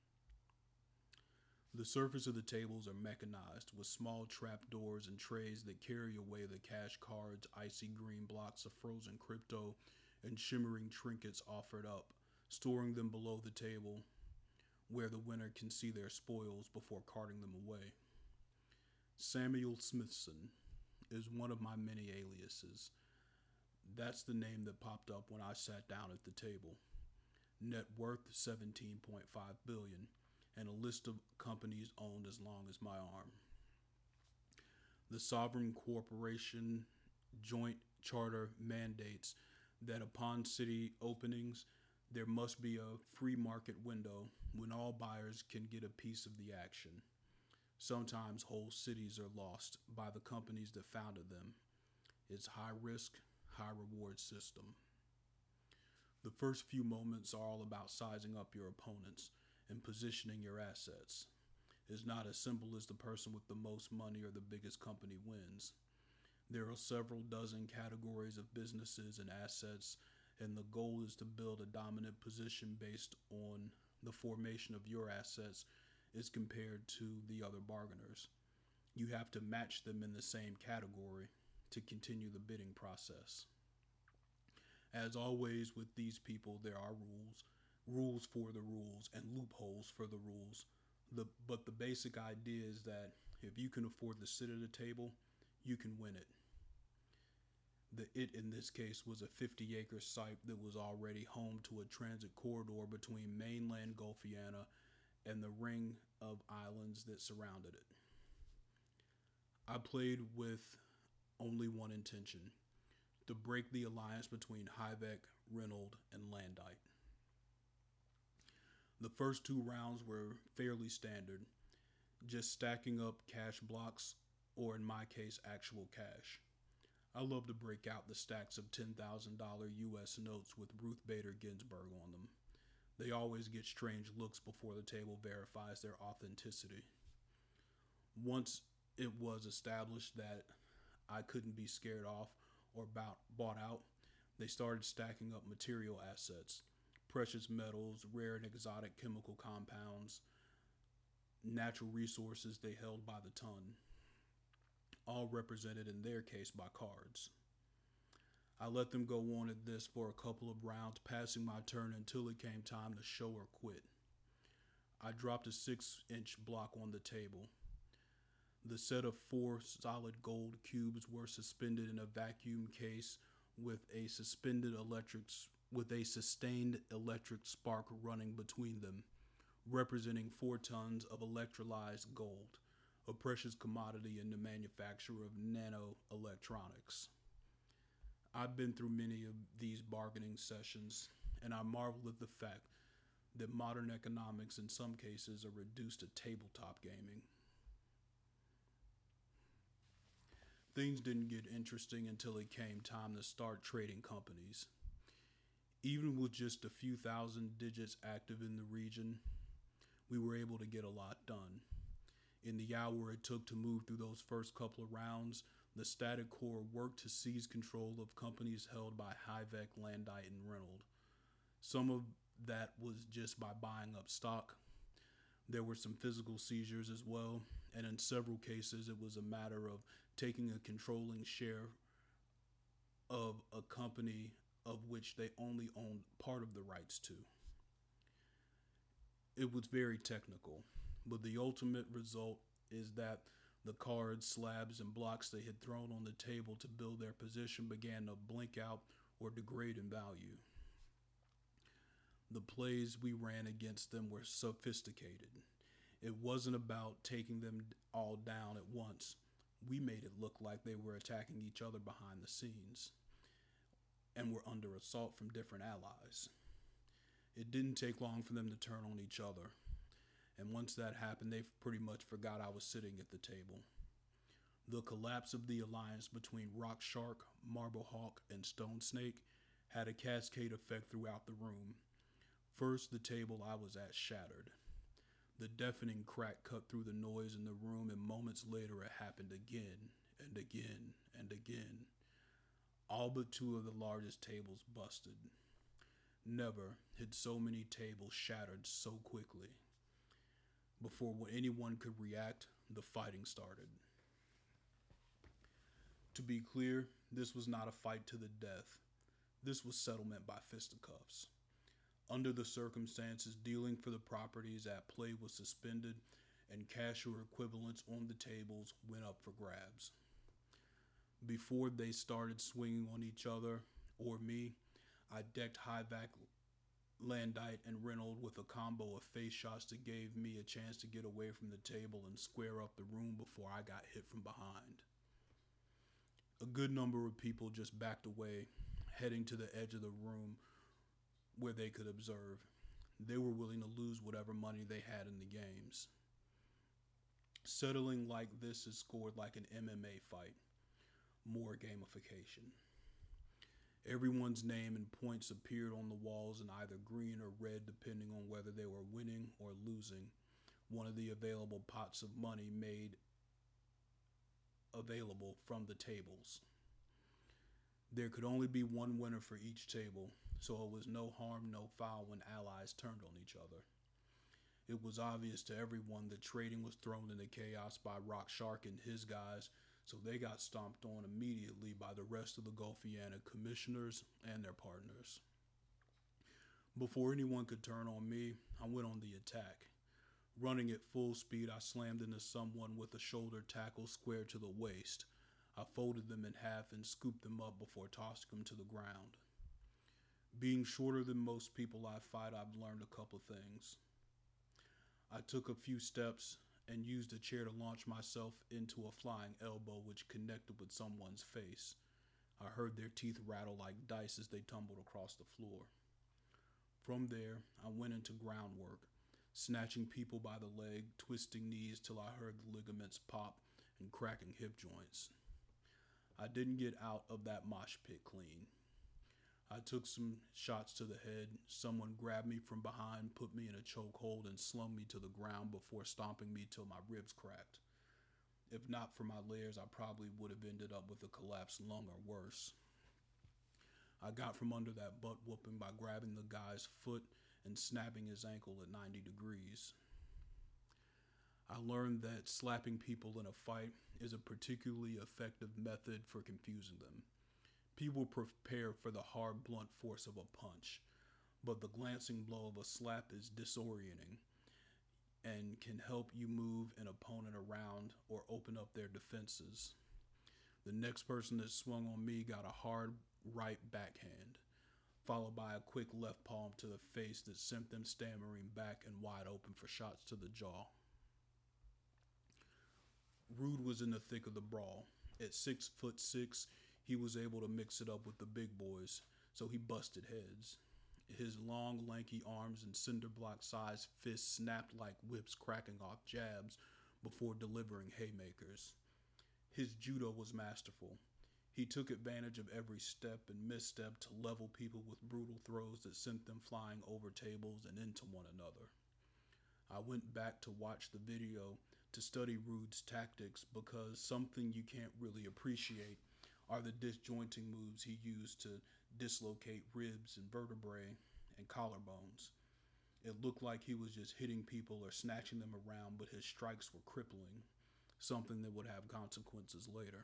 The surface of the tables are mechanized with small trapdoors and trays that carry away the cash cards, icy green blocks of frozen crypto, and shimmering trinkets offered up, storing them below the table where the winner can see their spoils before carting them away. Samuel Smithson is one of my many aliases. That's the name that popped up when I sat down at the table. Net worth seventeen point five billion dollars and a list of companies owned as long as my arm. The Sovereign Corporation Joint Charter mandates that upon city openings, there must be a free market window when all buyers can get a piece of the action. Sometimes whole cities are lost by the companies that founded them. It's high risk, high reward system. The first few moments are all about sizing up your opponents and positioning your assets. It's not as simple as the person with the most money or the biggest company wins. There are several dozen categories of businesses and assets, and the goal is to build a dominant position based on the formation of your assets as compared to the other bargainers. You have to match them in the same category to continue the bidding process. As always with these people, there are rules, rules for the rules, and loopholes for the rules. The, but the basic idea is that if you can afford to sit at a table, you can win it. The it in this case was a fifty acre site that was already home to a transit corridor between mainland Gulfiana and the ring of islands that surrounded it. I played with only one intention: to break the alliance between Hyvek, Reynolds, and Landite. The first two rounds were fairly standard, just stacking up cash blocks, or in my case, actual cash. I love to break out the stacks of ten thousand dollars U S notes with Ruth Bader Ginsburg on them. They always get strange looks before the table verifies their authenticity. Once it was established that I couldn't be scared off or bought, bought out, they started stacking up material assets, precious metals, rare and exotic chemical compounds, natural resources they held by the ton, all represented in their case by cards. I let them go on at this for a couple of rounds, passing my turn until it came time to show or quit. I dropped a six inch block on the table. The set of four solid gold cubes were suspended in a vacuum case with a suspended electric with a sustained electric spark running between them, representing four tons of electrolyzed gold, a precious commodity in the manufacture of nanoelectronics. I've been through many of these bargaining sessions, and I marvel at the fact that modern economics in some cases are reduced to tabletop gaming. Things didn't get interesting until it came time to start trading companies. Even with just a few thousand digits active in the region, we were able to get a lot done. In the hour it took to move through those first couple of rounds, the Static Corps worked to seize control of companies held by Hyvek, Landite, and Reynolds. Some of that was just by buying up stock. There were some physical seizures as well, and in several cases it was a matter of taking a controlling share of a company of which they only owned part of the rights to. It was very technical, but the ultimate result is that the cards, slabs, and blocks they had thrown on the table to build their position began to blink out or degrade in value. The plays we ran against them were sophisticated. It wasn't about taking them all down at once. We made it look like they were attacking each other behind the scenes and were under assault from different allies. It didn't take long for them to turn on each other, and once that happened, they pretty much forgot I was sitting at the table. The collapse of the alliance between Rock Shark, Marble Hawk, and Stone Snake had a cascade effect throughout the room. First, the table I was at shattered. The deafening crack cut through the noise in the room, and moments later it happened again and again and again. All but two of the largest tables busted. Never had so many tables shattered so quickly. Before anyone could react, the fighting started. To be clear, this was not a fight to the death. This was settlement by fisticuffs. Under the circumstances, dealing for the properties at play was suspended, and cash or equivalents on the tables went up for grabs. Before they started swinging on each other or me, I decked Hyvac, Landite, and Reynolds with a combo of face shots that gave me a chance to get away from the table and square up the room before I got hit from behind. A good number of people just backed away, heading to the edge of the room where they could observe. They were willing to lose whatever money they had in the games. Settling like this is scored like an M M A fight. More gamification. Everyone's name and points appeared on the walls in either green or red depending on whether they were winning or losing one of the available pots of money made available from the tables. There could only be one winner for each table, so it was no harm, no foul when allies turned on each other. It was obvious to everyone that trading was thrown into chaos by Rock Shark and his guys, so they got stomped on immediately by the rest of the Gulfiana commissioners and their partners. Before anyone could turn on me, I went on the attack. Running at full speed, I slammed into someone with a shoulder tackle square to the waist. I folded them in half and scooped them up before tossing them to the ground. Being shorter than most people I fight, I've learned a couple things. I took a few steps and used a chair to launch myself into a flying elbow which connected with someone's face. I heard their teeth rattle like dice as they tumbled across the floor. From there, I went into groundwork, snatching people by the leg, twisting knees till I heard the ligaments pop and cracking hip joints. I didn't get out of that mosh pit clean. I took some shots to the head. Someone grabbed me from behind, put me in a chokehold, and slung me to the ground before stomping me till my ribs cracked. If not for my layers, I probably would have ended up with a collapsed lung or worse. I got from under that butt whooping by grabbing the guy's foot and snapping his ankle at ninety degrees. I learned that slapping people in a fight is a particularly effective method for confusing them. People prepare for the hard, blunt force of a punch, but the glancing blow of a slap is disorienting and can help you move an opponent around or open up their defenses. The next person that swung on me got a hard right backhand, followed by a quick left palm to the face that sent them stammering back and wide open for shots to the jaw. Rude was in the thick of the brawl. At six foot six, he was able to mix it up with the big boys, so he busted heads. His long, lanky arms and cinder block-sized fists snapped like whips, cracking off jabs before delivering haymakers. His judo was masterful. He took advantage of every step and misstep to level people with brutal throws that sent them flying over tables and into one another. I went back to watch the video to study Rude's tactics because something you can't really appreciate are the disjointing moves he used to dislocate ribs and vertebrae and collarbones. It looked like he was just hitting people or snatching them around, but his strikes were crippling, something that would have consequences later.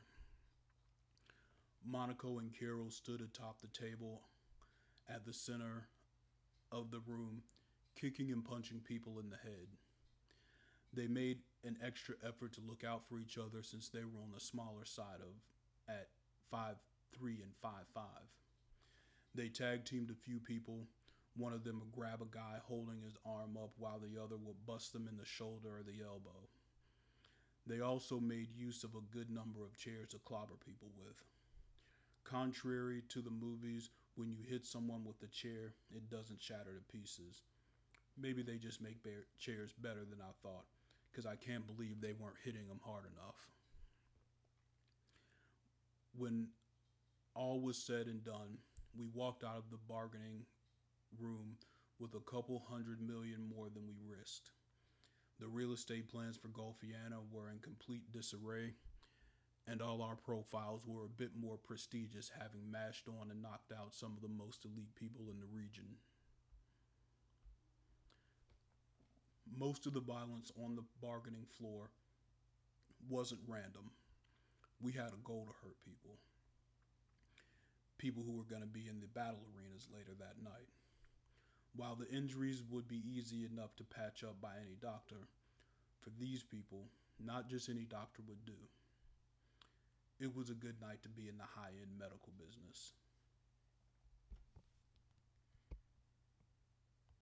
Monaco and Carol stood atop the table at the center of the room, kicking and punching people in the head. They made an extra effort to look out for each other since they were on the smaller side of at five three and five five. They tag teamed a few people. One of them would grab a guy holding his arm up while the other would bust them in the shoulder or the elbow. They also made use of a good number of chairs to clobber people with. Contrary to the movies, when you hit someone with a chair, it doesn't shatter to pieces. Maybe they just make bear- chairs better than I thought, because I can't believe they weren't hitting them hard enough. When all was said and done, we walked out of the bargaining room with a couple hundred million more than we risked. The real estate plans for Gulfiana were in complete disarray, and all our profiles were a bit more prestigious, having mashed on and knocked out some of the most elite people in the region. Most of the violence on the bargaining floor wasn't random. We had a goal to hurt people. People who were going to be in the battle arenas later that night. While the injuries would be easy enough to patch up by any doctor, for these people, not just any doctor would do. It was a good night to be in the high-end medical business.